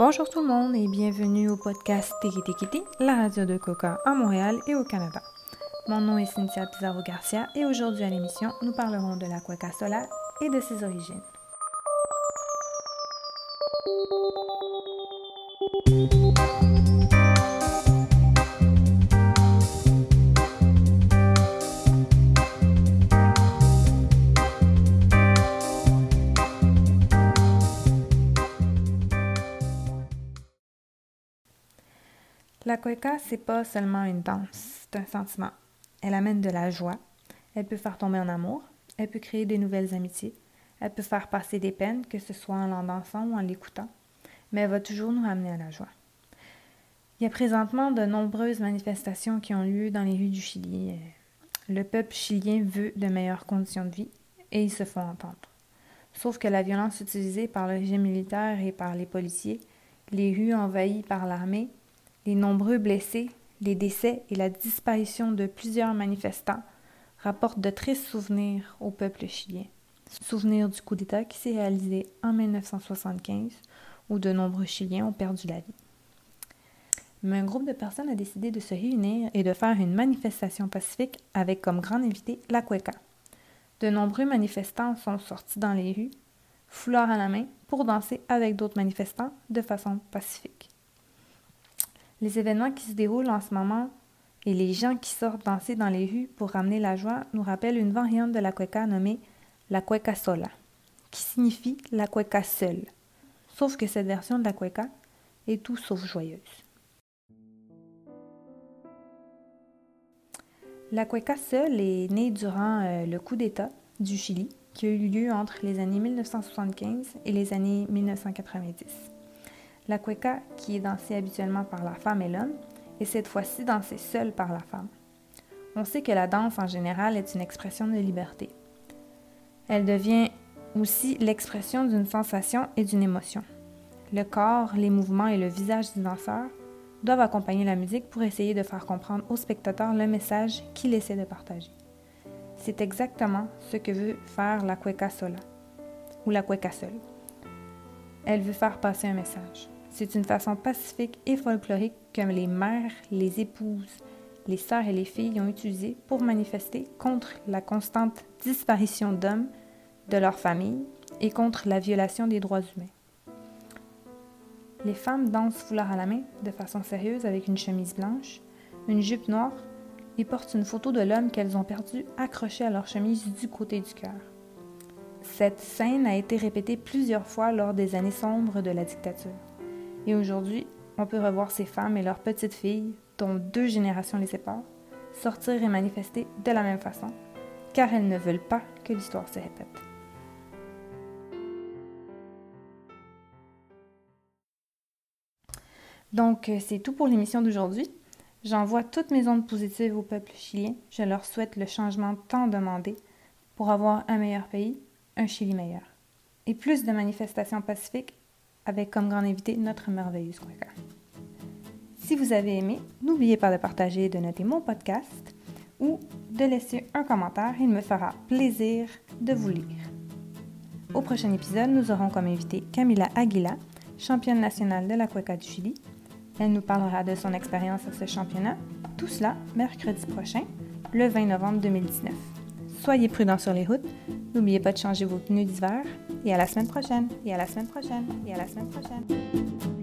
Bonjour tout le monde et bienvenue au podcast Tiki Tiki Ti, la radio de Coca à Montréal et au Canada. Mon nom est Cynthia Pizarro-Garcia et aujourd'hui à l'émission, nous parlerons de la cueca sola et de ses origines. La cueca, c'est pas seulement une danse, c'est un sentiment. Elle amène de la joie, elle peut faire tomber en amour, elle peut créer de nouvelles amitiés, elle peut faire passer des peines, que ce soit en l'en dansant ou en l'écoutant, mais elle va toujours nous ramener à la joie. Il y a présentement de nombreuses manifestations qui ont lieu dans les rues du Chili. Le peuple chilien veut de meilleures conditions de vie et ils se font entendre. Sauf que la violence utilisée par le régime militaire et par les policiers, les rues envahies par l'armée, les nombreux blessés, les décès et la disparition de plusieurs manifestants rapportent de tristes souvenirs au peuple chilien. Souvenirs du coup d'État qui s'est réalisé en 1975 où de nombreux Chiliens ont perdu la vie. Mais un groupe de personnes a décidé de se réunir et de faire une manifestation pacifique avec comme grand invité la cueca. De nombreux manifestants sont sortis dans les rues, foulard à la main, pour danser avec d'autres manifestants de façon pacifique. Les événements qui se déroulent en ce moment et les gens qui sortent danser dans les rues pour ramener la joie nous rappellent une variante de la cueca nommée la cueca sola, qui signifie la cueca seule. Sauf que cette version de la cueca est tout sauf joyeuse. La cueca seule est née durant le coup d'État du Chili qui a eu lieu entre les années 1975 et les années 1990. La cueca, qui est dansée habituellement par la femme et l'homme, est cette fois-ci dansée seule par la femme. On sait que la danse en général est une expression de liberté. Elle devient aussi l'expression d'une sensation et d'une émotion. Le corps, les mouvements et le visage du danseur doivent accompagner la musique pour essayer de faire comprendre au spectateur le message qu'il essaie de partager. C'est exactement ce que veut faire la cueca sola, ou la cueca seule. Elle veut faire passer un message. C'est une façon pacifique et folklorique que les mères, les épouses, les sœurs et les filles ont utilisée pour manifester contre la constante disparition d'hommes de leur famille et contre la violation des droits humains. Les femmes dansent foulard à la main de façon sérieuse avec une chemise blanche, une jupe noire et portent une photo de l'homme qu'elles ont perdu accroché à leur chemise du côté du cœur. Cette scène a été répétée plusieurs fois lors des années sombres de la dictature. Et aujourd'hui, on peut revoir ces femmes et leurs petites filles, dont 2 générations les séparent, sortir et manifester de la même façon, car elles ne veulent pas que l'histoire se répète. Donc, c'est tout pour l'émission d'aujourd'hui. J'envoie toutes mes ondes positives au peuple chilien. Je leur souhaite le changement tant demandé pour avoir un meilleur pays, un Chili meilleur. Et plus de manifestations pacifiques avec comme grand invité notre merveilleuse cueca. Si vous avez aimé, n'oubliez pas de partager et de noter mon podcast ou de laisser un commentaire. Il me fera plaisir de vous lire. Au prochain épisode, nous aurons comme invité Camila Aguila, championne nationale de la cueca du Chili. Elle nous parlera de son expérience à ce championnat. Tout cela mercredi prochain, le 20 novembre 2019. Soyez prudents sur les routes. N'oubliez pas de changer vos pneus d'hiver. Et à la semaine prochaine. Et à la semaine prochaine. Et à la semaine prochaine.